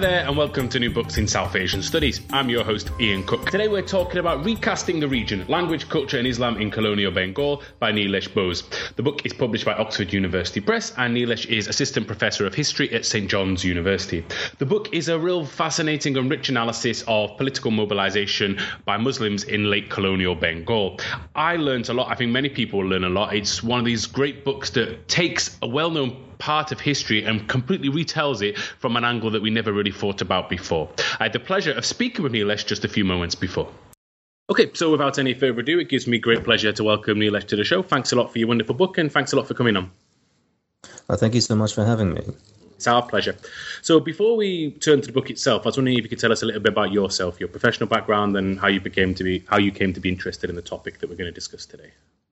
Hi there, and welcome to New Books in South Asian Studies. I'm your host, Ian Cook. Today we're talking about Recasting the Region, Language, Culture and Islam in Colonial Bengal by Nilesh Bose. The book is published by Oxford University Press, and Nilesh is Assistant Professor of History at St John's University. The book is a real fascinating and rich analysis of political mobilization by Muslims in late colonial Bengal. I learned a lot. I think many people will learn a lot. It's one of these great books that takes a well-known part of history and completely retells it from an angle that we never really thought about before. I had the pleasure of speaking with Nilesh just a few moments before. Okay, so without any further ado, it gives me great pleasure to welcome Nilesh to the show. Thanks a lot for your wonderful book, and thanks a lot for coming on. Thank you so much for having me. It's our pleasure. So before we turn to the book itself, I was wondering if you could tell us a little bit about yourself, your professional background, and how you came to be interested in the topic that we're going to discuss today.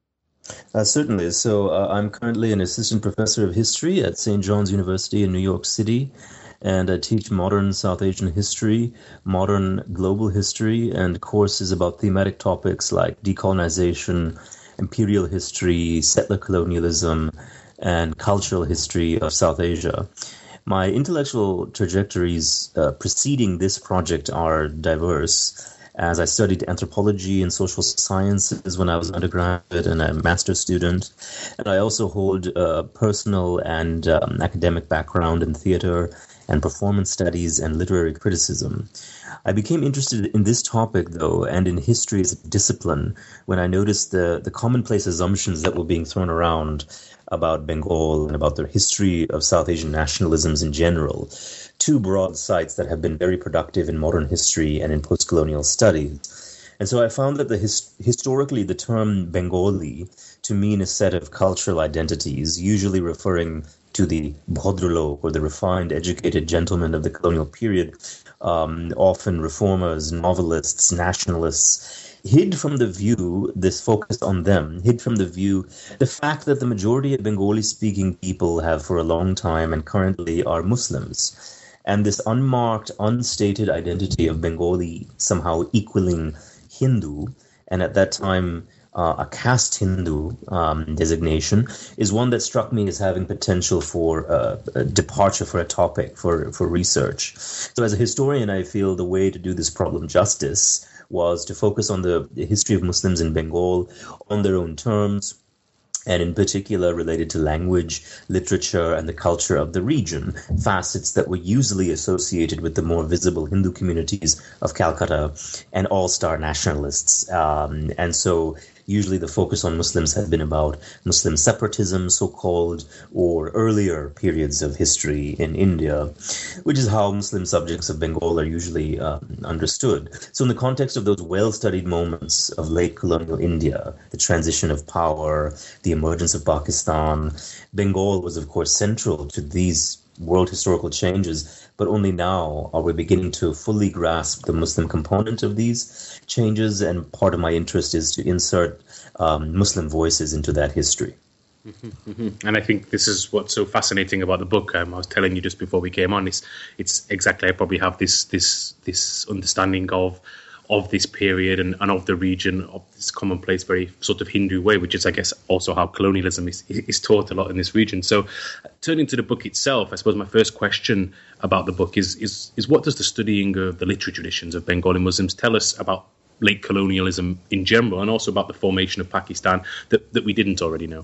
Certainly. So I'm currently an assistant professor of history at St. John's University in New York City, and I teach modern South Asian history, modern global history, and courses about thematic topics like decolonization, imperial history, settler colonialism, and cultural history of South Asia. My intellectual trajectories preceding this project are diverse, as I studied anthropology and social sciences when I was an undergraduate and a master's student. And I also hold a personal and academic background in theater and performance studies and literary criticism. I became interested in this topic, though, and in history as a discipline when I noticed the commonplace assumptions that were being thrown around about Bengal and about the history of South Asian nationalisms in general, two broad sites that have been very productive in modern history and in post-colonial studies. And so I found that historically the term Bengali to mean a set of cultural identities, usually referring to the Bhadralok or the refined, educated gentlemen of the colonial period, often reformers, novelists, nationalists, hid from the view, this focus on them, hid from the view the fact that the majority of Bengali-speaking people have for a long time and currently are Muslims. And this unmarked, unstated identity of Bengali somehow equaling Hindu, and at that time a caste Hindu designation, is one that struck me as having potential for a departure for a topic, for research. So as a historian, I feel the way to do this problem justice was to focus on the history of Muslims in Bengal on their own terms, and in particular related to language, literature, and the culture of the region, facets that were usually associated with the more visible Hindu communities of Calcutta and all-star nationalists. And so usually the focus on Muslims has been about Muslim separatism, so-called, or earlier periods of history in India, which is how Muslim subjects of Bengal are usually understood. So in the context of those well-studied moments of late colonial India, the transition of power, the emergence of Pakistan, Bengal was, of course, central to these world historical changes, but only now are we beginning to fully grasp the Muslim component of these changes, and part of my interest is to insert Muslim voices into that history. Mm-hmm, mm-hmm. And I think this is what's so fascinating about the book. I was telling you just before we came on, it's exactly, I probably have this understanding of this period and of the region, of this commonplace, very sort of Hindu way, which is, I guess, also how colonialism is taught a lot in this region. So turning to the book itself, I suppose my first question about the book is what does the studying of the literary traditions of Bengali Muslims tell us about late colonialism in general, and also about the formation of Pakistan that we didn't already know?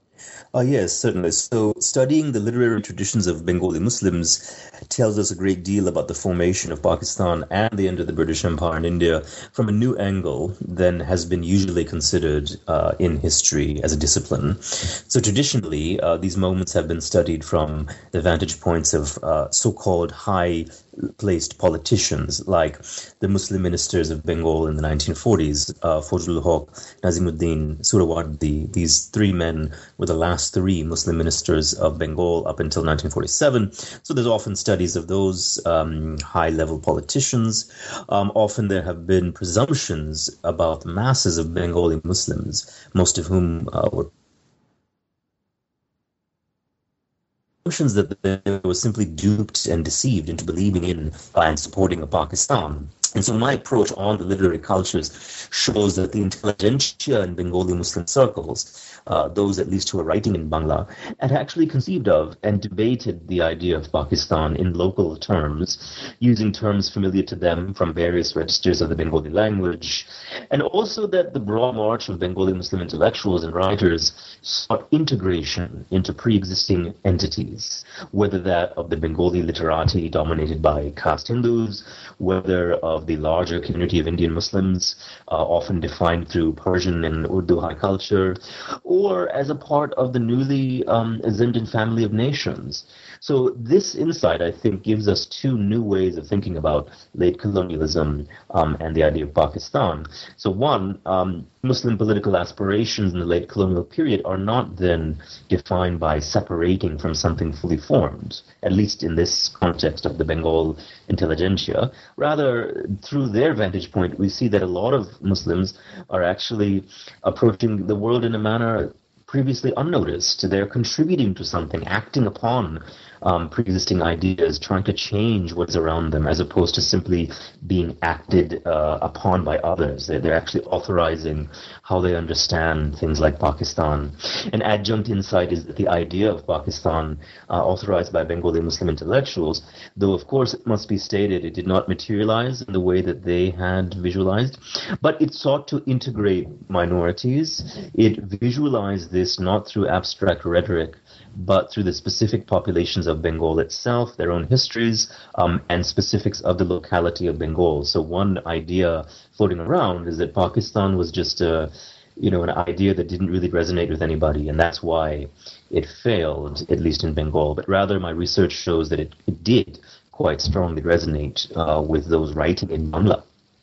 Yes, certainly. So studying the literary traditions of Bengali Muslims tells us a great deal about the formation of Pakistan and the end of the British Empire in India from a new angle than has been usually considered in history as a discipline. So traditionally, these moments have been studied from the vantage points of so-called high-placed politicians like the Muslim ministers of Bengal in the 1940s, Fazlul Haq, Nazimuddin, Suhrawardi. These three men were the last three Muslim ministers of Bengal up until 1947. So there's often studies of those high-level politicians. Often there have been presumptions about the masses of Bengali Muslims, most of whom were that they were simply duped and deceived into believing in and supporting Pakistan. And so my approach on the literary cultures shows that the intelligentsia in Bengali Muslim circles, those at least who are writing in Bangla, had actually conceived of and debated the idea of Pakistan in local terms, using terms familiar to them from various registers of the Bengali language, and also that the broad march of Bengali Muslim intellectuals and writers sought integration into pre-existing entities, whether that of the Bengali literati dominated by caste Hindus, whether of the larger community of Indian Muslims, often defined through Persian and Urdu high culture, or as a part of the newly ascendant family of nations. So this insight, I think, gives us two new ways of thinking about late colonialism and the idea of Pakistan. So one, Muslim political aspirations in the late colonial period are not then defined by separating from something fully formed, at least in this context of the Bengal intelligentsia. Rather, through their vantage point, we see that a lot of Muslims are actually approaching the world in a manner previously unnoticed. They're contributing to something, acting upon pre-existing ideas, trying to change what's around them, as opposed to simply being acted upon by others. They're actually authorizing how they understand things like Pakistan. An adjunct insight is that the idea of Pakistan, authorized by Bengali Muslim intellectuals, though of course it must be stated it did not materialize in the way that they had visualized, but it sought to integrate minorities. It visualized this not through abstract rhetoric, but through the specific populations of Bengal itself, their own histories, and specifics of the locality of Bengal. So one idea floating around is that Pakistan was just an idea that didn't really resonate with anybody, and that's why it failed, at least in Bengal. But rather, my research shows that it did quite strongly resonate with those writing in Bangla.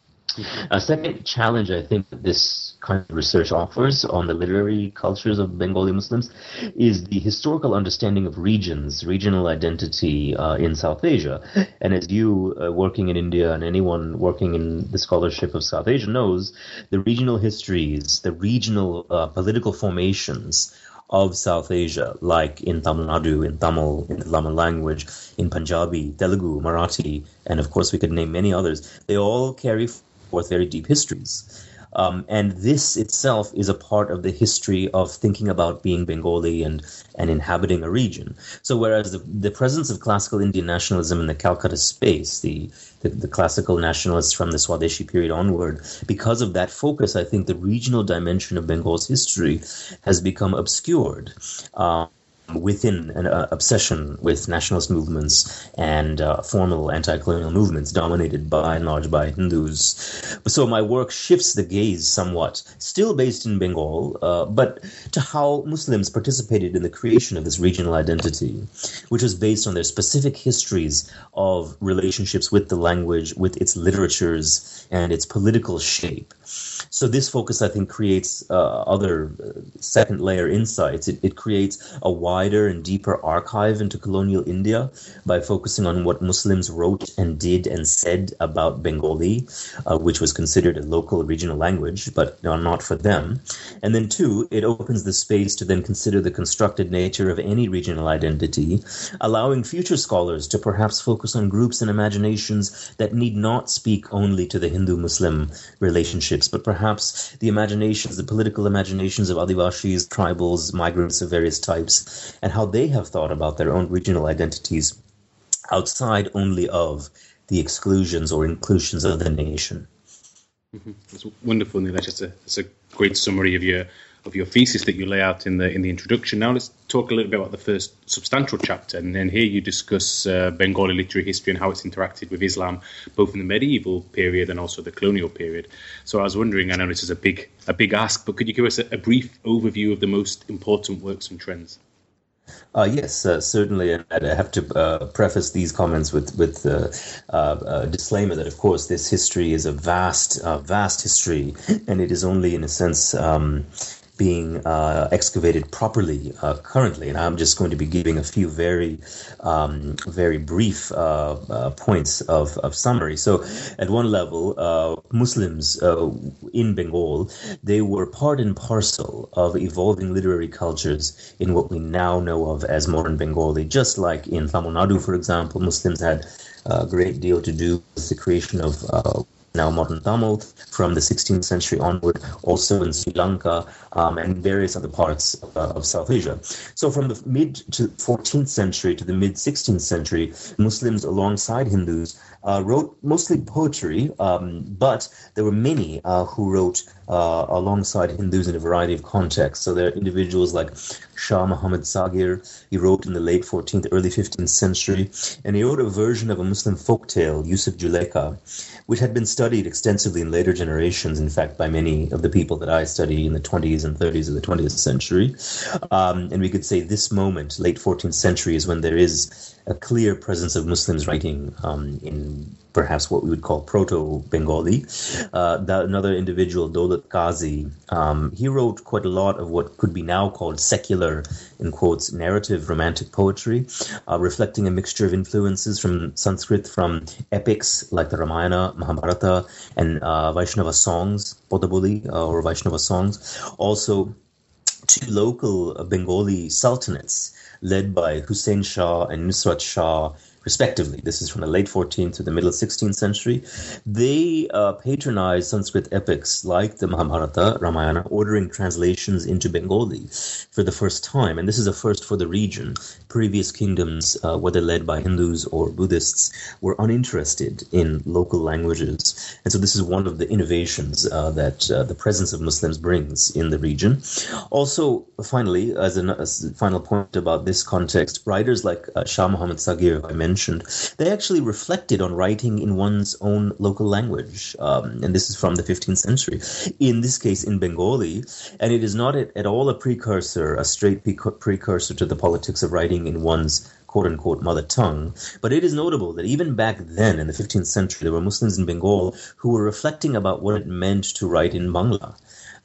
A second challenge I think that this kind of research offers on the literary cultures of Bengali Muslims is the historical understanding of regions, regional identity in South Asia. And as you working in India and anyone working in the scholarship of South Asia knows, the regional histories, the regional political formations of South Asia, like in Tamil Nadu, in Tamil, in the Lama language, in Punjabi, Telugu, Marathi, and of course we could name many others, they all carry forth very deep histories. And this itself is a part of the history of thinking about being Bengali and inhabiting a region. So whereas the presence of classical Indian nationalism in the Calcutta space, the classical nationalists from the Swadeshi period onward, because of that focus, I think the regional dimension of Bengal's history has become obscured within an obsession with nationalist movements and formal anti-colonial movements dominated by and large by Hindus. So my work shifts the gaze somewhat, still based in Bengal, but to how Muslims participated in the creation of this regional identity, which was based on their specific histories of relationships with the language, with its literatures, and its political shape. So this focus, I think, creates other second layer insights. It creates a wider and deeper archive into colonial India by focusing on what Muslims wrote and did and said about Bengali, which was considered a local regional language, but not for them. And then two, it opens the space to then consider the constructed nature of any regional identity, allowing future scholars to perhaps focus on groups and imaginations that need not speak only to the Hindu-Muslim relationships, but perhaps the imaginations, the political imaginations of Adivashis, tribals, migrants of various types, and how they have thought about their own regional identities outside only of the exclusions or inclusions of the nation. Mm-hmm. That's wonderful, Nilesh. It's a great summary of your thesis that you lay out in the introduction. Now let's talk a little bit about the first substantial chapter, and then here you discuss Bengali literary history and how it's interacted with Islam, both in the medieval period and also the colonial period. So I was wondering, I know this is a big ask, but could you give us a brief overview of the most important works and trends? Yes, certainly. And I have to preface these comments with a disclaimer that, of course, this history is a vast history, and it is only, in a sense, being excavated properly currently. And I'm just going to be giving a few very brief points of summary. So at one level, Muslims in Bengal, they were part and parcel of evolving literary cultures in what we now know of as modern Bengali. Just like in Tamil Nadu, for example, Muslims had a great deal to do with the creation of now modern Tamil, from the 16th century onward, also in Sri Lanka and various other parts of South Asia. So from the mid to 14th century to the mid 16th century, Muslims alongside Hindus wrote mostly poetry, but there were many who wrote alongside Hindus in a variety of contexts. So there are individuals like Shah Muhammad Sagir. He wrote in the late 14th, early 15th century, and he wrote a version of a Muslim folktale, Yusuf Juleka, which had been studied extensively in later generations, in fact, by many of the people that I study in the 20s and 30s of the 20th century. And we could say this moment, late 14th century, is when there is a clear presence of Muslims writing in perhaps what we would call Proto-Bengali. Another individual, Daulat Qazi, he wrote quite a lot of what could be now called secular, in quotes, narrative romantic poetry, reflecting a mixture of influences from Sanskrit, from epics like the Ramayana, Mahabharata, and Vaishnava songs, Podabuli or Vaishnava songs. Also, two local Bengali sultanates led by Hussein Shah and Nusrat Shah, respectively. This is from the late 14th to the middle 16th century. They patronized Sanskrit epics like the Mahabharata, Ramayana, ordering translations into Bengali for the first time. And this is a first for the region. Previous kingdoms, whether led by Hindus or Buddhists, were uninterested in local languages. And so this is one of the innovations that the presence of Muslims brings in the region. Also, finally, as a final point about this context, writers like Shah Muhammad Sagir, I mentioned, they actually reflected on writing in one's own local language. And this is from the 15th century, in this case in Bengali. And it is not at all a precursor, a straight precursor to the politics of writing in one's quote-unquote mother tongue. But it is notable that even back then, in the 15th century, there were Muslims in Bengal who were reflecting about what it meant to write in Bangla.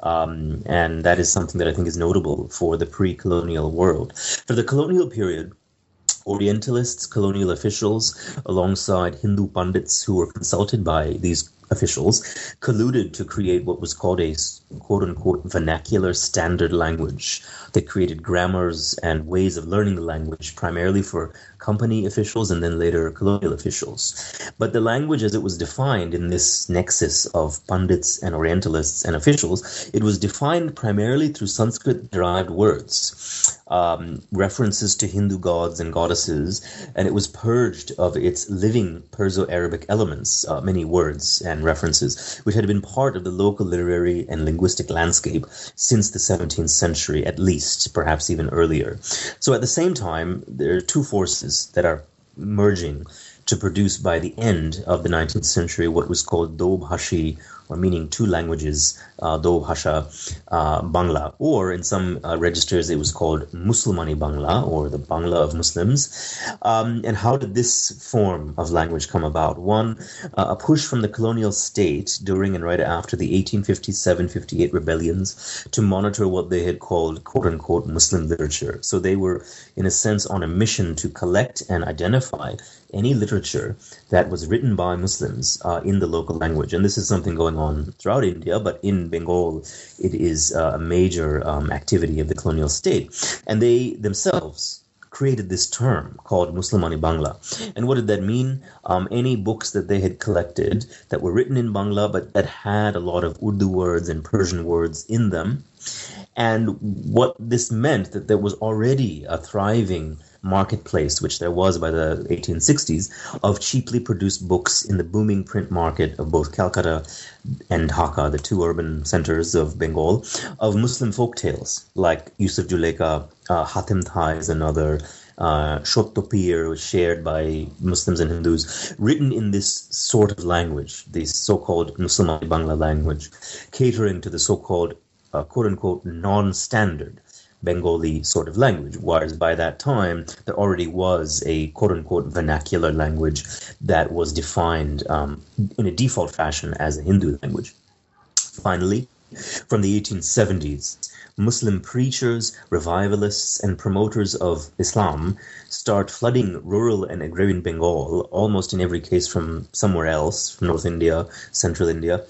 And that is something that I think is notable for the pre-colonial world. For the colonial period, Orientalists, colonial officials, alongside Hindu pundits who were consulted by these officials, colluded to create what was called a quote-unquote vernacular standard language. They created grammars and ways of learning the language, primarily for company officials and then later colonial officials. But the language as it was defined in this nexus of pundits and Orientalists and officials, it was defined primarily through Sanskrit-derived words, references to Hindu gods and goddesses, and it was purged of its living Perso-Arabic elements, many words and references, which had been part of the local literary and linguistic landscape since the 17th century, at least, perhaps even earlier. So at the same time, there are two forces that are merging to produce by the end of the 19th century what was called Do Bhashi, or meaning two languages, Do Bhasha Bangla, or in some registers it was called Muslimani Bangla, or the Bangla of Muslims. And how did this form of language come about? One, a push from the colonial state during and right after the 1857-58 rebellions to monitor what they had called quote-unquote Muslim literature. So they were, in a sense, on a mission to collect and identify any literature that was written by Muslims in the local language. And this is something going on throughout India, but in Bengal, it is a major activity of the colonial state. And they themselves created this term called Muslimani Bangla. And what did that mean? Any books that they had collected that were written in Bangla, but that had a lot of Urdu words and Persian words in them. And what this meant that there was already a thriving marketplace, which there was by the 1860s, of cheaply produced books in the booming print market of both Calcutta and Dhaka, the two urban centers of Bengal, of Muslim folk tales like Yusuf Juleka, Hatim Thai is another, Shottopir was shared by Muslims and Hindus, written in this sort of language, this so-called Muslimani Bangla language, catering to the so-called quote-unquote non-standard Bengali sort of language, whereas by that time there already was a quote-unquote vernacular language that was defined in a default fashion as a Hindu language. Finally, from the 1870s, Muslim preachers, revivalists, and promoters of Islam start flooding rural and agrarian Bengal, almost in every case from somewhere else, from North India, Central India.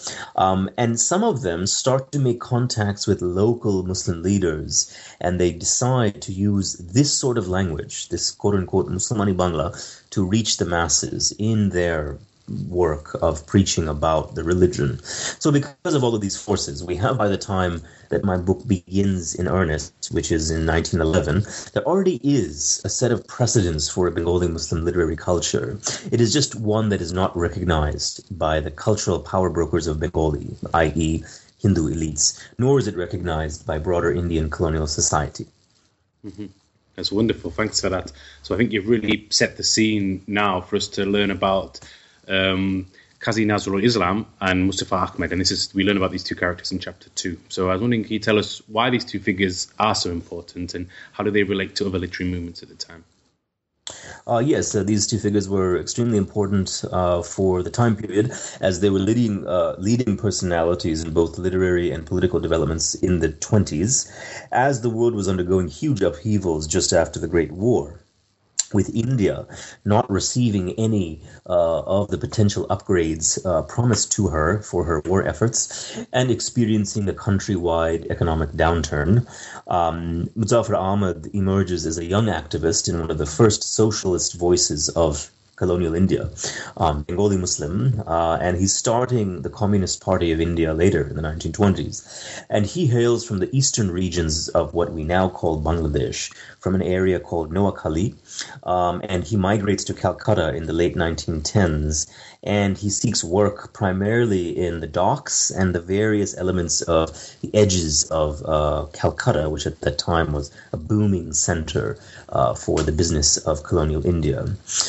And some of them start to make contacts with local Muslim leaders, and they decide to use this sort of language, this quote-unquote Muslimani Bangla, to reach the masses in their work of preaching about the religion. So because of all of these forces, we have, by the time that my book begins in earnest, which is in 1911, there already is a set of precedents for Bengali Muslim literary culture. It is just one that is not recognized by the cultural power brokers of Bengali, i.e. Hindu elites, nor is it recognized by broader Indian colonial society. Mm-hmm. That's wonderful. Thanks for that. So I think you've really set the scene now for us to learn about Qazi Nazrul Islam and Mustafa Ahmed. And we learn about these two characters in chapter 2. So I was wondering, can you tell us why these two figures are so important and how do they relate to other literary movements at the time? Yes, these two figures were extremely important for the time period, as they were leading personalities in both literary and political developments in the 20s, as the world was undergoing huge upheavals just after the Great War, with India not receiving any of the potential upgrades promised to her for her war efforts and experiencing a countrywide economic downturn. Muzaffar Ahmad emerges as a young activist and one of the first socialist voices of colonial India, Bengali Muslim, and he's starting the Communist Party of India later in the 1920s. And he hails from the eastern regions of what we now call Bangladesh, from an area called Noakhali, and he migrates to Calcutta in the late 1910s, and he seeks work primarily in the docks and the various elements of the edges of Calcutta, which at that time was a booming center for the business of colonial India.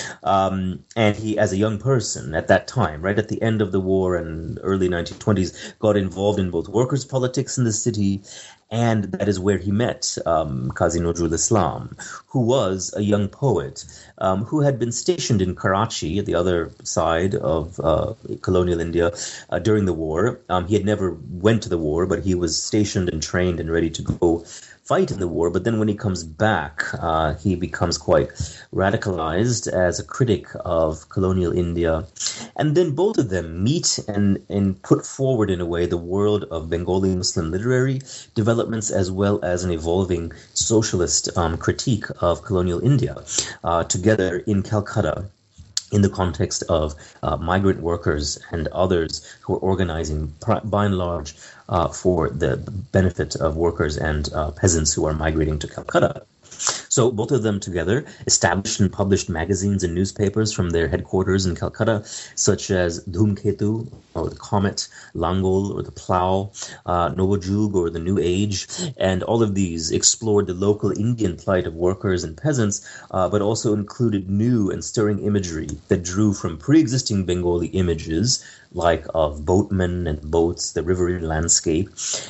And he, as a young person at that time, right at the end of the war and early 1920s, got involved in both workers' politics in the city, and that is where he met Qazi Nazrul Islam, who was a young poet who had been stationed in Karachi at the other side of colonial India during the war. He had never went to the war, but he was stationed and trained and ready to go fight in the war. But then when he comes back, he becomes quite radicalized as a critic of colonial India. And then both of them meet and put forward in a way the world of Bengali Muslim literary developments as well as an evolving socialist critique of colonial India together in Calcutta, in the context of migrant workers and others who are organizing, by and large, for the benefit of workers and peasants who are migrating to Calcutta. So both of them together established and published magazines and newspapers from their headquarters in Calcutta, such as Dhumketu, or the Comet, Langol, or the Plough, Novajug, or the New Age, and all of these explored the local Indian plight of workers and peasants, but also included new and stirring imagery that drew from pre-existing Bengali images, like of boatmen and boats, the riverine landscape,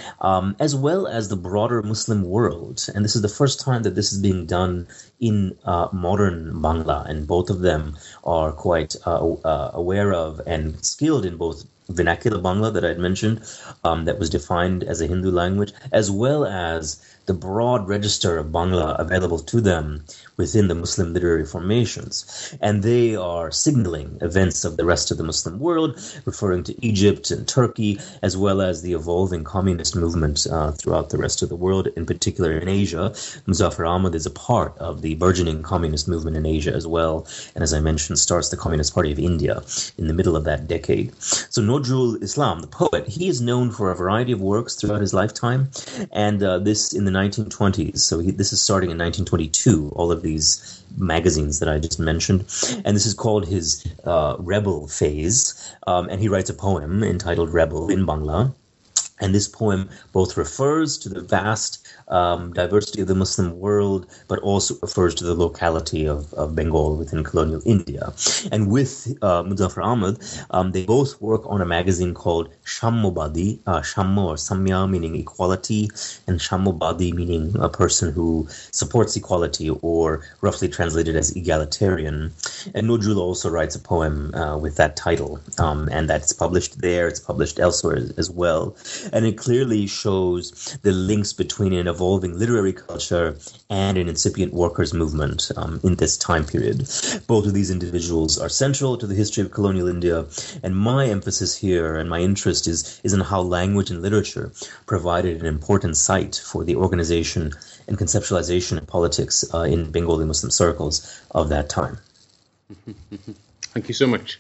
as well as the broader Muslim world. And this is the first time that this is being done in modern Bangla, and both of them are quite aware of and skilled in both vernacular Bangla that I had mentioned, that was defined as a Hindu language, as well as the broad register of Bangla available to them within the Muslim literary formations. And they are signaling events of the rest of the Muslim world, referring to Egypt and Turkey, as well as the evolving communist movement throughout the rest of the world, in particular in Asia. Muzaffar Ahmad is a part of the burgeoning communist movement in Asia as well, and as I mentioned, starts the Communist Party of India in the middle of that decade. So Nazrul Islam, the poet, he is known for a variety of works throughout his lifetime, and this in the 1920s. So this is starting in 1922, all of these magazines that I just mentioned. And this is called his rebel phase. And he writes a poem entitled Rebel in Bangla. And this poem both refers to the vast diversity of the Muslim world, but also refers to the locality of Bengal within colonial India. And with Muzaffar Ahmad, they both work on a magazine called Shammobadi, Shammo or Samya meaning equality, and Shammobadi meaning a person who supports equality, or roughly translated as egalitarian. And Nazrul also writes a poem with that title, and that's published there, it's published elsewhere as well. And it clearly shows the links between an evolving literary culture and an incipient workers' movement in this time period. Both of these individuals are central to the history of colonial India, and my emphasis here and my interest is in how language and literature provided an important site for the organization and conceptualization of politics in Bengali Muslim circles of that time. Thank you so much.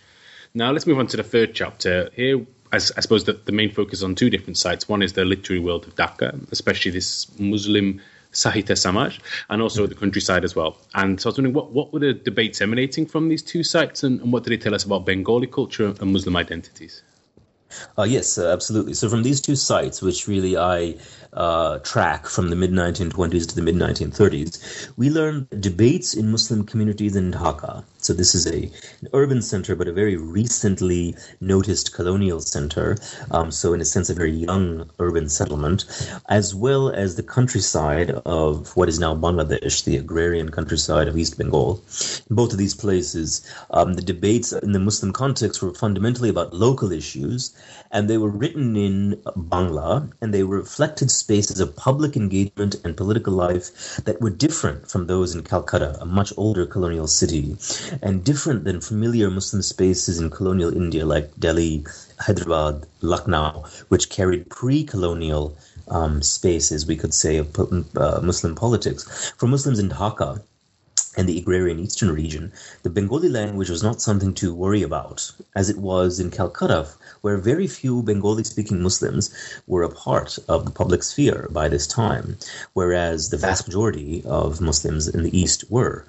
Now let's move on to the third chapter. Here, as I suppose that the main focus on two different sites. One is the literary world of Dhaka, especially this Muslim Sahitya Samaj, and also the countryside as well. And so I was wondering, what were the debates emanating from these two sites, and what did they tell us about Bengali culture and Muslim identities? Yes, absolutely. So from these two sites, which really I track from the mid-1920s to the mid-1930s, we learned debates in Muslim communities in Dhaka. So this is an urban center, but a very recently noticed colonial center. So in a sense, a very young urban settlement, as well as the countryside of what is now Bangladesh, the agrarian countryside of East Bengal. In both of these places, the debates in the Muslim context were fundamentally about local issues, and they were written in Bangla, and they reflected spaces of public engagement and political life that were different from those in Calcutta, a much older colonial city, and different than familiar Muslim spaces in colonial India like Delhi, Hyderabad, Lucknow, which carried pre-colonial spaces, we could say, of Muslim politics. For Muslims in Dhaka and the agrarian eastern region, the Bengali language was not something to worry about, as it was in Calcutta, where very few Bengali-speaking Muslims were a part of the public sphere by this time, whereas the vast majority of Muslims in the East were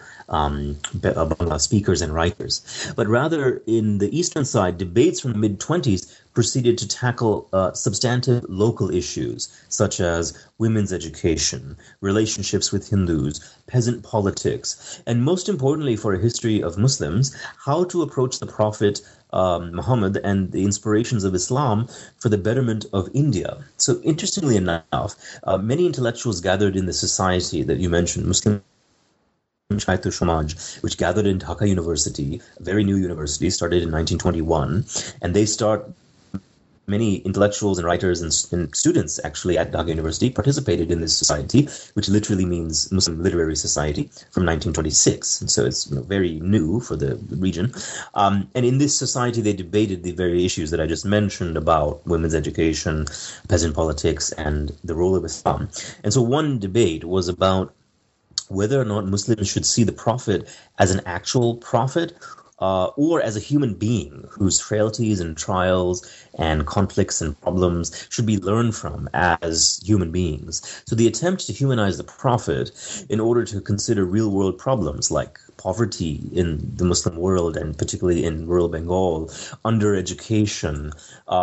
Bangla speakers and writers. But rather, in the eastern side, debates from the mid-20s proceeded to tackle substantive local issues, such as women's education, relationships with Hindus, peasant politics, and most importantly for a history of Muslims, how to approach the Prophet Muhammad and the inspirations of Islam for the betterment of India. So interestingly enough, many intellectuals gathered in the society that you mentioned, Muslim Sahitya Samaj, which gathered in Dhaka University, a very new university, started in 1921, and many intellectuals and writers and students actually at Dhaka University participated in this society, which literally means Muslim Literary Society, from 1926. And so it's very new for the region. And in this society, they debated the very issues that I just mentioned about women's education, peasant politics, and the role of Islam. And so one debate was about whether or not Muslims should see the Prophet as an actual prophet or as a human being whose frailties and trials and conflicts and problems should be learned from as human beings. So the attempt to humanize the Prophet in order to consider real-world problems like poverty in the Muslim world and particularly in rural Bengal, undereducation,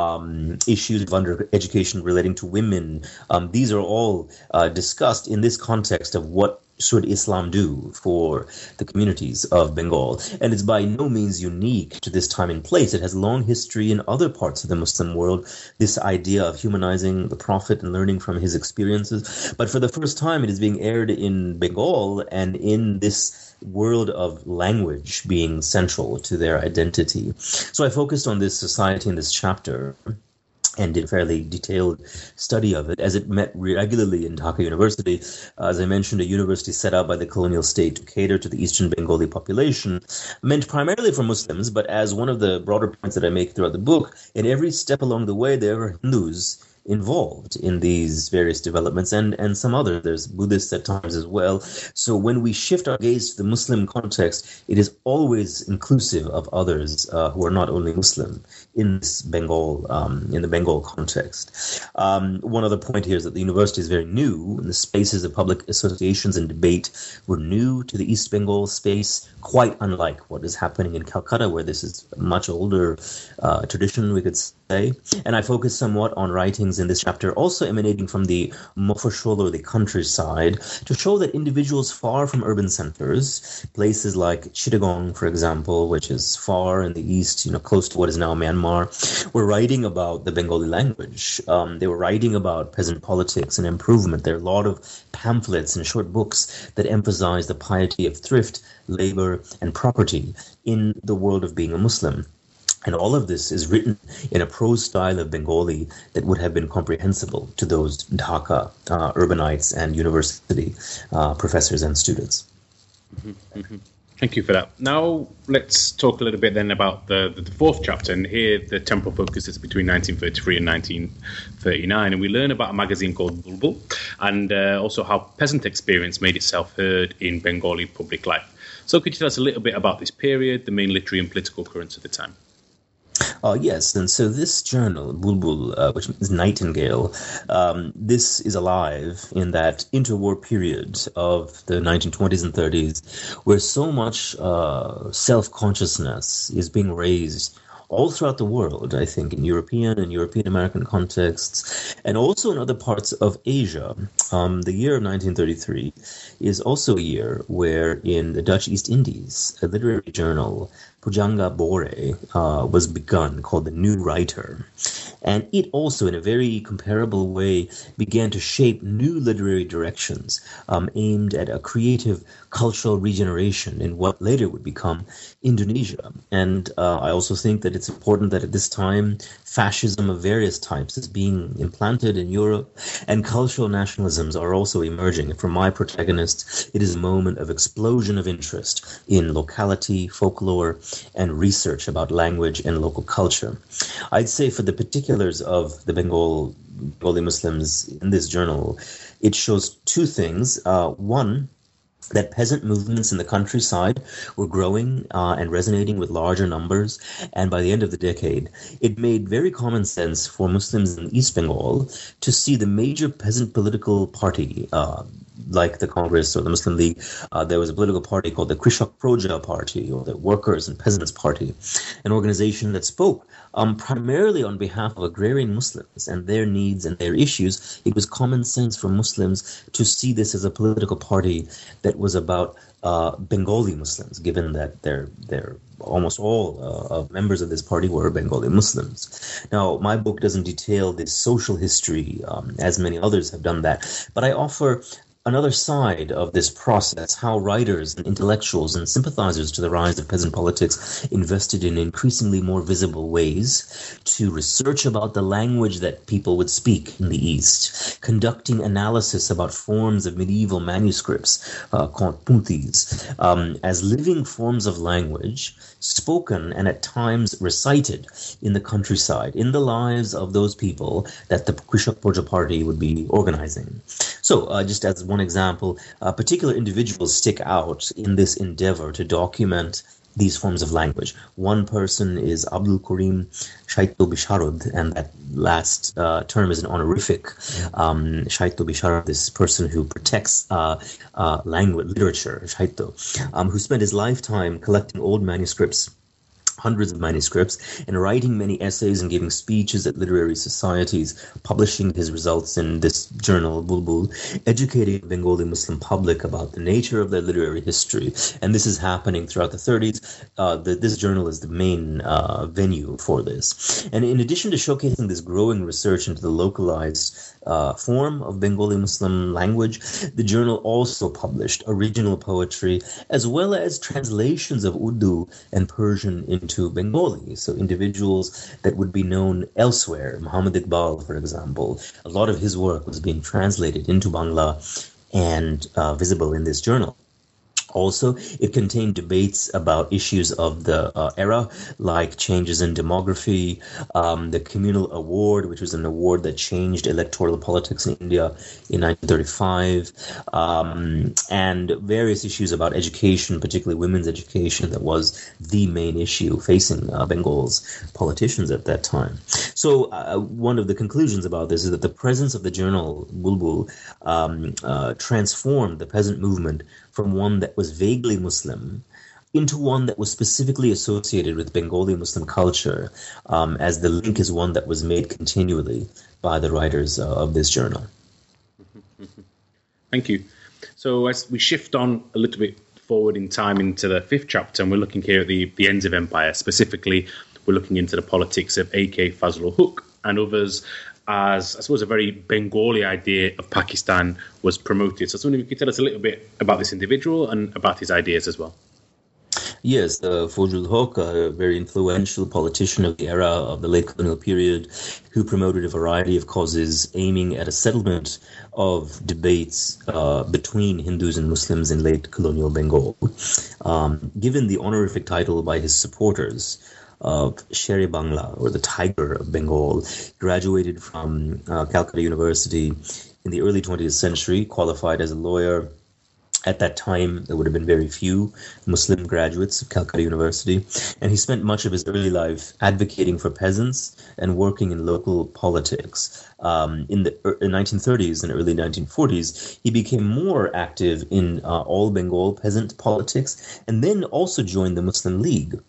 issues of undereducation relating to women, these are all discussed in this context of what should Islam do for the communities of Bengal. And it's by no means unique to this time and place. It has long history in other parts of the Muslim world, this idea of humanizing the Prophet and learning from his experiences. But for the first time, it is being aired in Bengal and in this world of language being central to their identity. So I focused on this society in this chapter and did a fairly detailed study of it, as it met regularly in Dhaka University. As I mentioned, a university set up by the colonial state to cater to the Eastern Bengali population, meant primarily for Muslims, but as one of the broader points that I make throughout the book, in every step along the way, there are Hindus involved in these various developments and some other. There's Buddhists at times as well. So when we shift our gaze to the Muslim context, it is always inclusive of others who are not only Muslim in this Bengal, in the Bengal context. One other point here is that the university is very new, and the spaces of public associations and debate were new to the East Bengal space, quite unlike what is happening in Calcutta, where this is a much older tradition, we could say. And I focus somewhat on writings in this chapter also emanating from the Mofashol or the countryside to show that individuals far from urban centers, places like Chittagong, for example, which is far in the east, close to what is now Myanmar, were writing about the Bengali language. They were writing about peasant politics and improvement. There are a lot of pamphlets and short books that emphasize the piety of thrift, labor, and property in the world of being a Muslim. And all of this is written in a prose style of Bengali that would have been comprehensible to those Dhaka urbanites and university professors and students. Mm-hmm, mm-hmm. Thank you for that. Now let's talk a little bit then about the fourth chapter. And here the temporal focus is between 1933 and 1939. And we learn about a magazine called Bulbul and also how peasant experience made itself heard in Bengali public life. So could you tell us a little bit about this period, the main literary and political currents of the time? Yes, and so this journal, Bulbul, which means nightingale, this is alive in that interwar period of the 1920s and 30s, where so much self-consciousness is being raised all throughout the world, I think, in European and European American contexts, and also in other parts of Asia. The year of 1933 is also a year where in the Dutch East Indies, a literary journal, Pujangga Bore, was begun, called The New Writer. And it also, in a very comparable way, began to shape new literary directions aimed at a creative cultural regeneration in what later would become Indonesia. And I also think that it's important that at this time, fascism of various types is being implanted in Europe, and cultural nationalisms are also emerging. For my protagonist, it is a moment of explosion of interest in locality, folklore, and research about language and local culture. I'd say for the particulars of the Bengali Muslims in this journal, it shows two things. One, that peasant movements in the countryside were growing and resonating with larger numbers. And by the end of the decade, it made very common sense for Muslims in East Bengal to see the major peasant political party, like the Congress or the Muslim League. There was a political party called the Krishak Proja Party, or the Workers and Peasants Party, an organization that spoke primarily on behalf of agrarian Muslims and their needs and their issues. It was common sense for Muslims to see this as a political party that was about Bengali Muslims, given that they're almost all members of this party were Bengali Muslims. Now, my book doesn't detail the social history as many others have done that, but I offer another side of this process, how writers and intellectuals and sympathizers to the rise of peasant politics invested in increasingly more visible ways to research about the language that people would speak in the East, conducting analysis about forms of medieval manuscripts, called puntis, as living forms of language, spoken and at times recited in the countryside, in the lives of those people that the Krishak Proja Party would be organizing. So, just as one example, particular individuals stick out in this endeavor to document these forms of language. One person is Abdul Karim Shaito Bisharod, and that last term is an honorific. Shaito Bisharod, this person who protects language, literature, Shaito, who spent his lifetime collecting old manuscripts, hundreds of manuscripts, and writing many essays and giving speeches at literary societies, publishing his results in this journal, Bulbul, educating the Bengali Muslim public about the nature of their literary history. And this is happening throughout the 30s. This journal is the main venue for this. And in addition to showcasing this growing research into the localized form of Bengali Muslim language, the journal also published original poetry as well as translations of Urdu and Persian into Bengali. So individuals that would be known elsewhere, Muhammad Iqbal, for example, a lot of his work was being translated into Bangla and visible in this journal. Also, it contained debates about issues of the era, like changes in demography, the Communal Award, which was an award that changed electoral politics in India in 1935, and various issues about education, particularly women's education, that was the main issue facing Bengal's politicians at that time. So one of the conclusions about this is that the presence of the journal Bulbul transformed the peasant movement from one that was vaguely Muslim into one that was specifically associated with Bengali Muslim culture, as the link is one that was made continually by the writers of this journal. Thank you. So as we shift on a little bit forward in time into the fifth chapter, and we're looking here at the ends of empire, specifically we're looking into the politics of A.K. Fazlul Huq and others, as I suppose a very Bengali idea of Pakistan was promoted. So I was wondering if you could tell us a little bit about this individual and about his ideas as well. Yes, Fazlul Huq, a very influential politician of the era of the late colonial period, who promoted a variety of causes aiming at a settlement of debates between Hindus and Muslims in late colonial Bengal. Given the honorific title by his supporters of Sher-e Bangla, or the Tiger of Bengal, graduated from Calcutta University in the early 20th century, qualified as a lawyer, At that time, there would have been very few Muslim graduates of Calcutta University, and he spent much of his early life advocating for peasants and working in local politics. In the 1930s and early 1940s, he became more active in all Bengal peasant politics, and then also joined the Muslim League,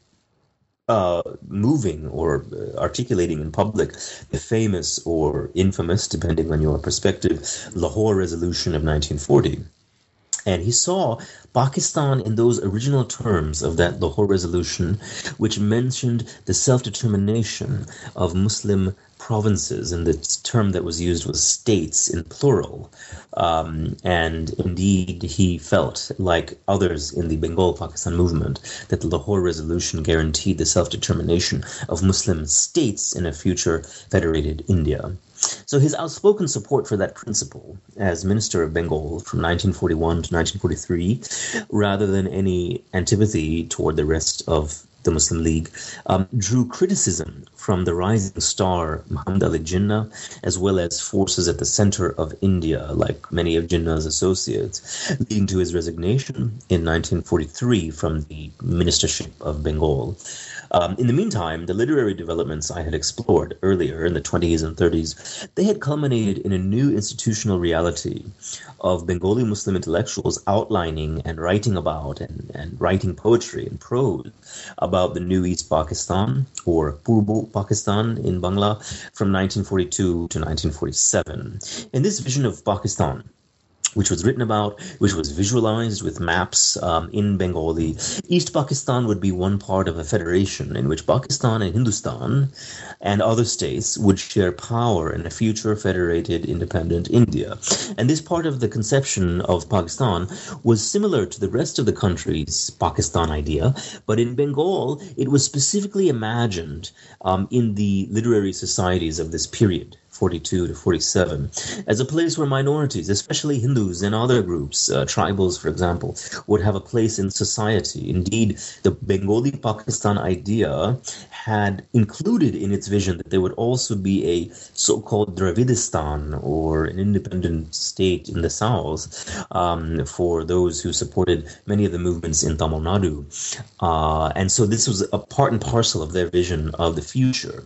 moving or articulating in public the famous or infamous, depending on your perspective, Lahore Resolution of 1940. And he saw Pakistan in those original terms of that Lahore Resolution, which mentioned the self-determination of Muslim provinces, and the term that was used was states in plural. And indeed, he felt, like others in the Bengal-Pakistan movement, that the Lahore Resolution guaranteed the self-determination of Muslim states in a future federated India. So his outspoken support for that principle as Minister of Bengal from 1941 to 1943, rather than any antipathy toward the rest of the Muslim League, drew criticism from the rising star Muhammad Ali Jinnah, as well as forces at the center of India, like many of Jinnah's associates, leading to his resignation in 1943 from the ministership of Bengal. In the meantime, the literary developments I had explored earlier in the 20s and 30s, they had culminated in a new institutional reality of Bengali Muslim intellectuals outlining and writing about and writing poetry and prose about the new East Pakistan, or Purbo Pakistan in Bangla, from 1942 to 1947. And this vision of Pakistan, which was written about, which was visualized with maps in Bengali, East Pakistan would be one part of a federation in which Pakistan and Hindustan and other states would share power in a future federated independent India. And this part of the conception of Pakistan was similar to the rest of the country's Pakistan idea, but in Bengal, it was specifically imagined in the literary societies of this period, 42 to 47, as a place where minorities, especially Hindus and other groups, tribals, for example, would have a place in society. Indeed, the Bengali Pakistan idea had included in its vision that there would also be a so-called Dravidistan, or an independent state in the south, for those who supported many of the movements in Tamil Nadu. And so this was a part and parcel of their vision of the future.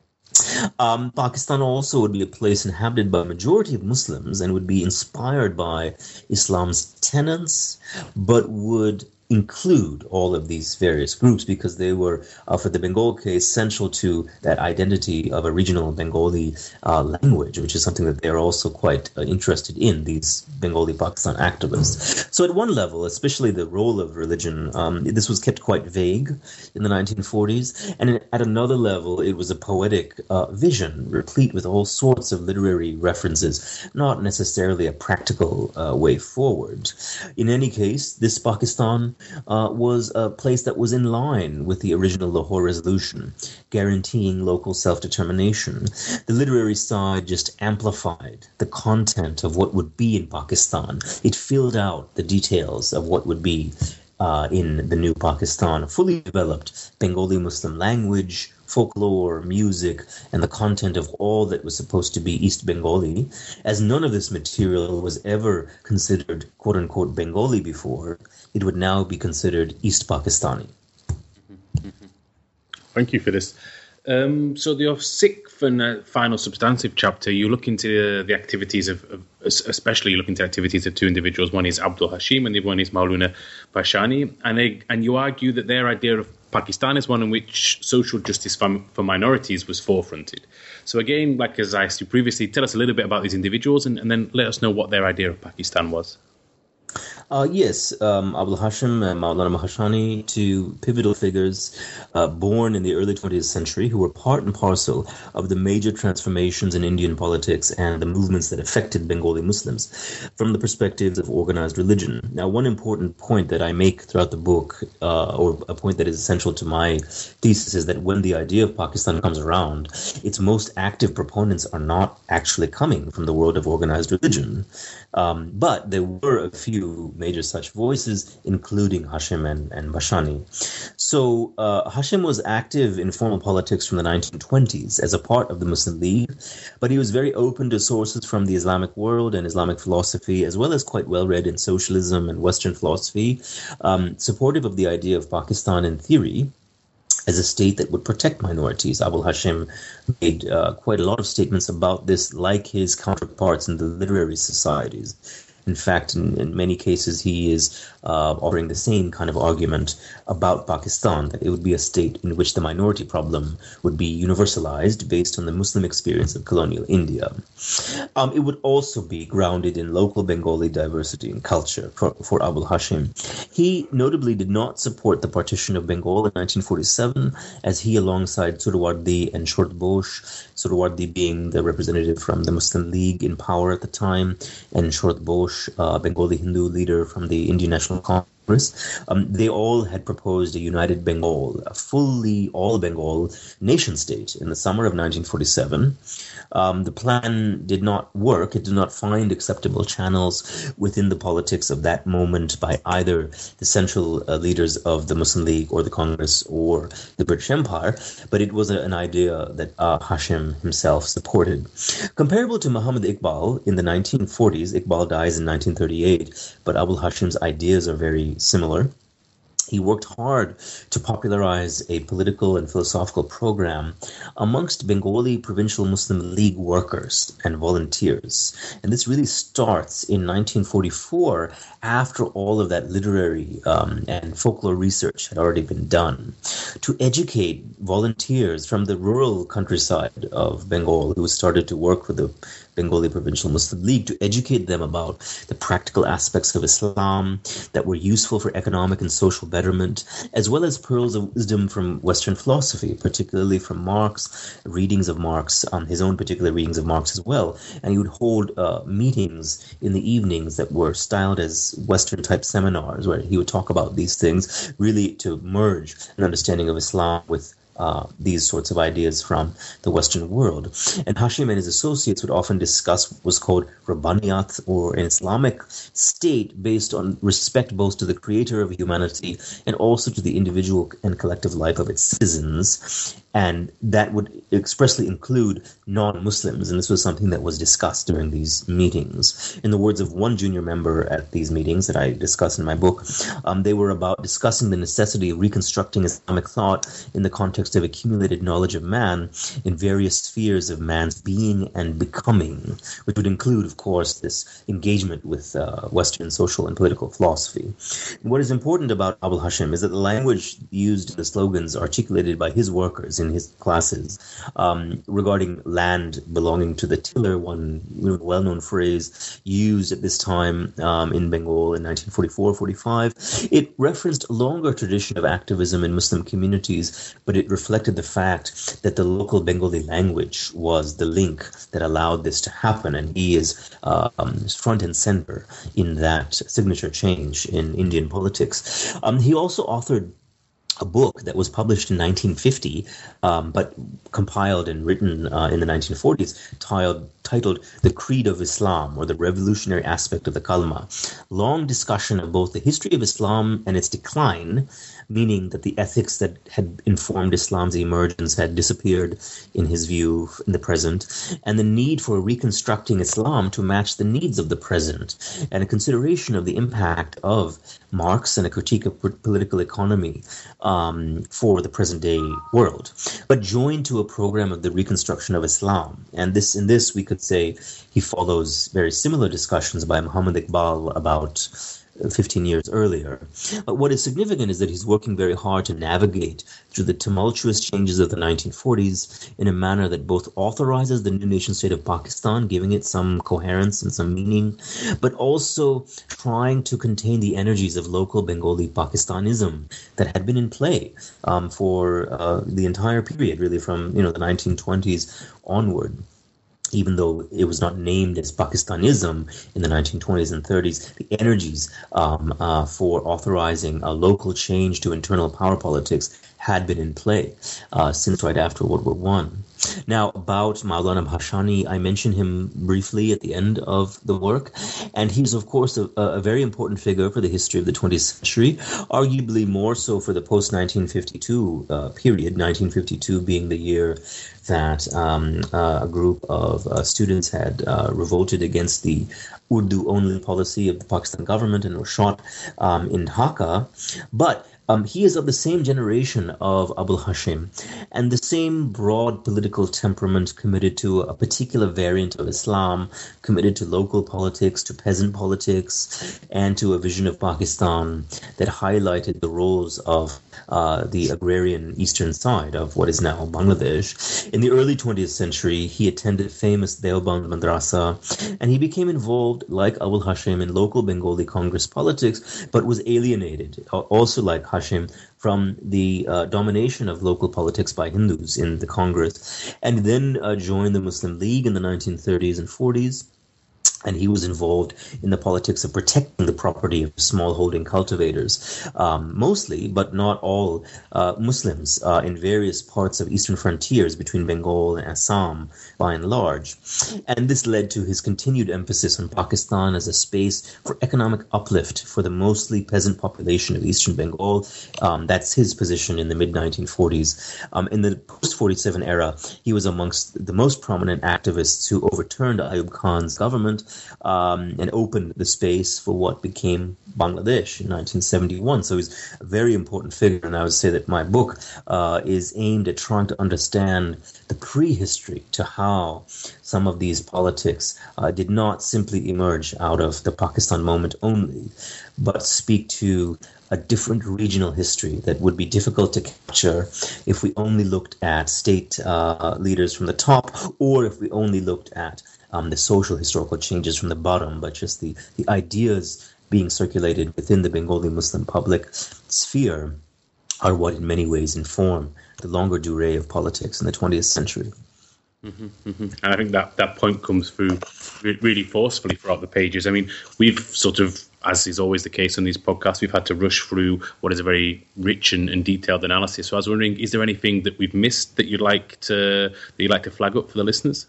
Pakistan also would be a place inhabited by a majority of Muslims and would be inspired by Islam's tenets, but would include all of these various groups because they were, for the Bengal case, central to that identity of a regional Bengali language, which is something that they're also quite interested in, these Bengali Pakistan activists. So at one level, especially the role of religion, this was kept quite vague in the 1940s. And at another level, it was a poetic vision, replete with all sorts of literary references, not necessarily a practical way forward. In any case, this Pakistan was a place that was in line with the original Lahore Resolution, guaranteeing local self-determination. The literary side just amplified the content of what would be in Pakistan. It filled out the details of what would be in the new Pakistan, a fully developed Bengali Muslim language, folklore, music, and the content of all that was supposed to be East Bengali, as none of this material was ever considered quote-unquote Bengali before. It would now be considered East Pakistani. Thank you for this. So your sixth and final substantive chapter, you look into the activities especially you look into activities of two individuals. One is Abdul Hashim and the other one is Maulana Bashani. And you argue that their idea of Pakistan is one in which social justice for minorities was forefronted. So again, like as I asked you previously, tell us a little bit about these individuals and then let us know what their idea of Pakistan was. Yes, Abdul Hashim and Maulana Bashani, two pivotal figures born in the early 20th century who were part and parcel of the major transformations in Indian politics and the movements that affected Bengali Muslims from the perspectives of organized religion. Now, one important point that I make throughout the book, or a point that is essential to my thesis, is that when the idea of Pakistan comes around, its most active proponents are not actually coming from the world of organized religion. But there were a few major such voices, including Hashim and Bashani. So Hashim was active in formal politics from the 1920s as a part of the Muslim League, but he was very open to sources from the Islamic world and Islamic philosophy, as well as quite well read in socialism and Western philosophy, supportive of the idea of Pakistan in theory as a state that would protect minorities. Abul Hashim made quite a lot of statements about this, like his counterparts in the literary societies. In fact, in many cases, he is offering the same kind of argument about Pakistan, that it would be a state in which the minority problem would be universalized based on the Muslim experience of colonial India. It would also be grounded in local Bengali diversity and culture for Abul Hashim. He notably did not support the partition of Bengal in 1947, as he, alongside Suhrawardi and Short Bosh, Suhrawardi being the representative from the Muslim League in power at the time, and Short Bosh, Bengali Hindu leader from the Indian National Congress, they all had proposed a united Bengal, a fully all-Bengal nation-state in the summer of 1947. The plan did not work. It did not find acceptable channels within the politics of that moment by either the central leaders of the Muslim League or the Congress or the British Empire, but it was an idea that Hashim himself supported. Comparable to Muhammad Iqbal in the 1940s, Iqbal dies in 1938, but Abul Hashim's ideas are very similar. He worked hard to popularize a political and philosophical program amongst Bengali Provincial Muslim League workers and volunteers. And this really starts in 1944, after all of that literary and folklore research had already been done, to educate volunteers from the rural countryside of Bengal who started to work with the Bengali Provincial Muslim League, to educate them about the practical aspects of Islam that were useful for economic and social betterment, as well as pearls of wisdom from Western philosophy, particularly from Marx, readings of Marx, his own particular readings of Marx as well. And he would hold meetings in the evenings that were styled as Western-type seminars, where he would talk about these things, really to merge an understanding of Islam with these sorts of ideas from the Western world. And Hashim and his associates would often discuss what was called Rabbaniyat, or an Islamic state based on respect both to the creator of humanity and also to the individual and collective life of its citizens. And that would expressly include non-Muslims. And this was something that was discussed during these meetings. In the words of one junior member at these meetings that I discuss in my book, they were about discussing the necessity of reconstructing Islamic thought in the context of accumulated knowledge of man in various spheres of man's being and becoming, which would include, of course, this engagement with Western social and political philosophy. And what is important about Abul Hashim is that the language used in the slogans articulated by his workers in his classes regarding land belonging to the tiller, one well-known phrase used at this time in Bengal in 1944-45, it referenced a longer tradition of activism in Muslim communities, but it reflected the fact that the local Bengali language was the link that allowed this to happen, and he is front and center in that signature change in Indian politics. He also authored a book that was published in 1950, but compiled and written in the 1940s, titled The Creed of Islam, or the Revolutionary Aspect of the Kalma. Long discussion of both the history of Islam and its decline, meaning that the ethics that had informed Islam's emergence had disappeared, in his view, in the present, and the need for reconstructing Islam to match the needs of the present, and a consideration of the impact of Marx and a critique of political economy for the present-day world, but joined to a program of the reconstruction of Islam. And in this, we could say he follows very similar discussions by Muhammad Iqbal about 15 years earlier. But what is significant is that he's working very hard to navigate through the tumultuous changes of the 1940s in a manner that both authorizes the new nation state of Pakistan, giving it some coherence and some meaning, but also trying to contain the energies of local Bengali Pakistanism that had been in play for the entire period, really from the 1920s onward. Even though it was not named as Pakistanism in the 1920s and 30s, the energies for authorizing a local change to internal power politics had been in play since right after World War One. Now, about Maulana Bhashani, I mentioned him briefly at the end of the work, and he's, of course, a very important figure for the history of the 20th century, arguably more so for the post-1952 period, 1952 being the year that a group of students had revolted against the Urdu-only policy of the Pakistan government and were shot in Dhaka. But he is of the same generation of Abul Hashim and the same broad political temperament, committed to a particular variant of Islam, committed to local politics, to peasant politics, and to a vision of Pakistan that highlighted the roles of the agrarian eastern side of what is now Bangladesh. In the early 20th century, he attended famous Deoband Madrasa, and he became involved, like Abul Hashim, in local Bengali Congress politics, but was alienated, also like Hashim, from the domination of local politics by Hindus in the Congress, and then joined the Muslim League in the 1930s and 40s. And he was involved in the politics of protecting the property of smallholding cultivators, mostly, but not all, Muslims in various parts of eastern frontiers between Bengal and Assam, by and large. And this led to his continued emphasis on Pakistan as a space for economic uplift for the mostly peasant population of eastern Bengal. That's his position in the mid-1940s. In the post-47 era, he was amongst the most prominent activists who overturned Ayub Khan's government and opened the space for what became Bangladesh in 1971. So he's a very important figure, and I would say that my book is aimed at trying to understand the prehistory to how some of these politics did not simply emerge out of the Pakistan moment only, but speak to a different regional history that would be difficult to capture if we only looked at state leaders from the top, or if we only looked at the social historical changes from the bottom, but just the ideas being circulated within the Bengali Muslim public sphere are what in many ways inform the longer durée of politics in the 20th century. Mm-hmm, mm-hmm. And I think that point comes through really forcefully throughout the pages. I mean, we've sort of, as is always the case on these podcasts, we've had to rush through what is a very rich and detailed analysis. So I was wondering, is there anything that we've missed that you'd like to flag up for the listeners?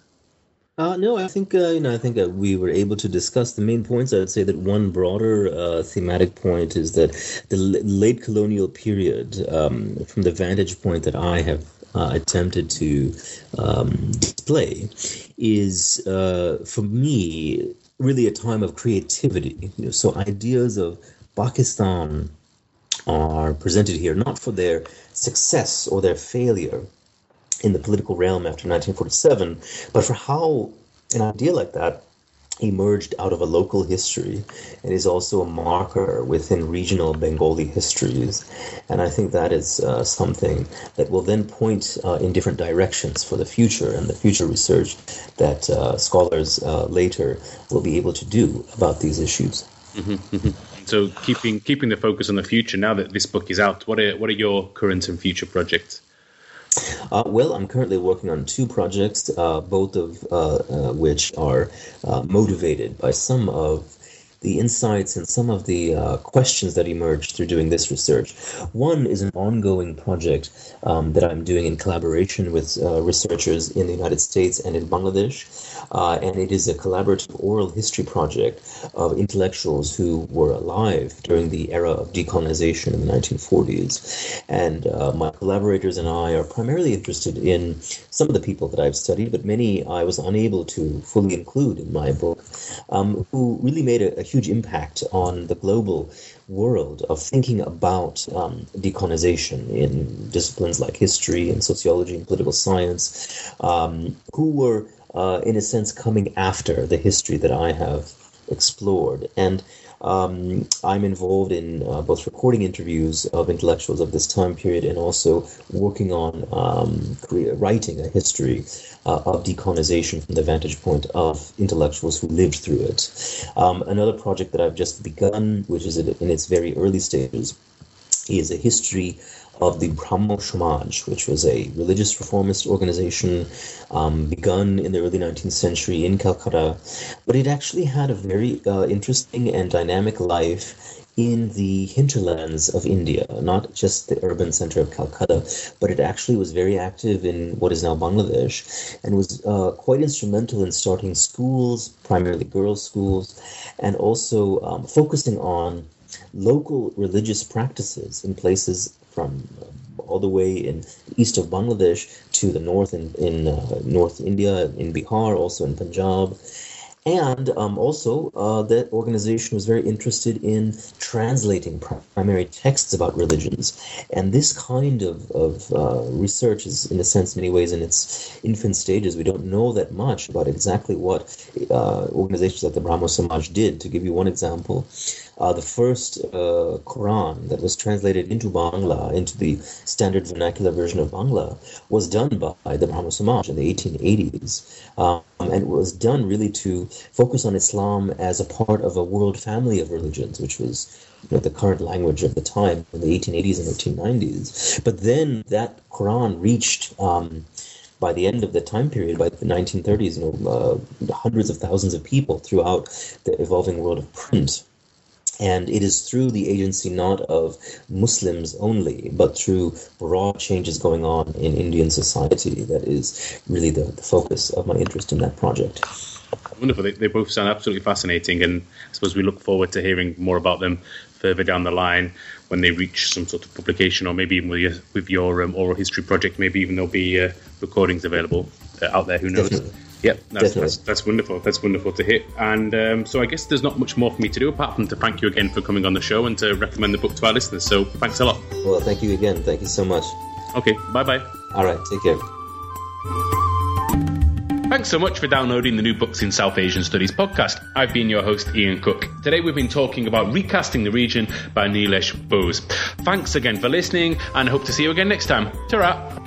No, I think we were able to discuss the main points. I would say that one broader thematic point is that the late colonial period, from the vantage point that I have attempted to display, is for me really a time of creativity. So ideas of Pakistan are presented here not for their success or their failure in the political realm after 1947, but for how an idea like that emerged out of a local history and is also a marker within regional Bengali histories. And I think that is something that will then point in different directions for the future and the future research that scholars later will be able to do about these issues. Mm-hmm, mm-hmm. So keeping the focus on the future, now that this book is out, what are your current and future projects? Well, I'm currently working on two projects, both of which are motivated by some of the insights and some of the questions that emerged through doing this research. One is an ongoing project that I'm doing in collaboration with researchers in the United States and in Bangladesh, and it is a collaborative oral history project of intellectuals who were alive during the era of decolonization in the 1940s. And my collaborators and I are primarily interested in some of the people that I've studied, but many I was unable to fully include in my book, who really made a huge impact on the global world of thinking about decolonization in disciplines like history and sociology and political science, who were, in a sense, coming after the history that I have explored. And I'm involved in both recording interviews of intellectuals of this time period and also working on writing a history of decolonization from the vantage point of intellectuals who lived through it. Another project that I've just begun, which is in its very early stages, is a history of the Brahmo Samaj, which was a religious reformist organization begun in the early 19th century in Calcutta. But it actually had a very interesting and dynamic life in the hinterlands of India, not just the urban center of Calcutta, but it actually was very active in what is now Bangladesh, and was quite instrumental in starting schools, primarily girls' schools, and also focusing on local religious practices in places from all the way in east of Bangladesh to the north in North India, in Bihar, also in Punjab. And also, that organization was very interested in translating primary texts about religions. And this kind of research is, in a sense, many ways in its infant stages. We don't know that much about exactly what organizations like the Brahmo Samaj did. To give you one example, the first Quran that was translated into Bangla, into the standard vernacular version of Bangla, was done by the Brahmo Samaj in the 1880s. And it was done really to focus on Islam as a part of a world family of religions, which was the current language of the time in the 1880s and 1890s. But then that Quran reached, by the end of the time period, by the 1930s, hundreds of thousands of people throughout the evolving world of print. And it is through the agency not of Muslims only, but through broad changes going on in Indian society that is really the focus of my interest in that project. Wonderful. They both sound absolutely fascinating, and I suppose we look forward to hearing more about them further down the line when they reach some sort of publication, or maybe even with your oral history project, maybe even there'll be recordings available out there, who knows. Definitely. Yep, that's wonderful. That's wonderful to hear. And so I guess there's not much more for me to do apart from to thank you again for coming on the show and to recommend the book to our listeners. So thanks a lot. Well, thank you again. Thank you so much. Okay, bye-bye. All right, take care. Thanks so much for downloading the New Books in South Asian Studies podcast. I've been your host, Ian Cook. Today we've been talking about Recasting the Region by Nilesh Bose. Thanks again for listening, and I hope to see you again next time. Ta-ra!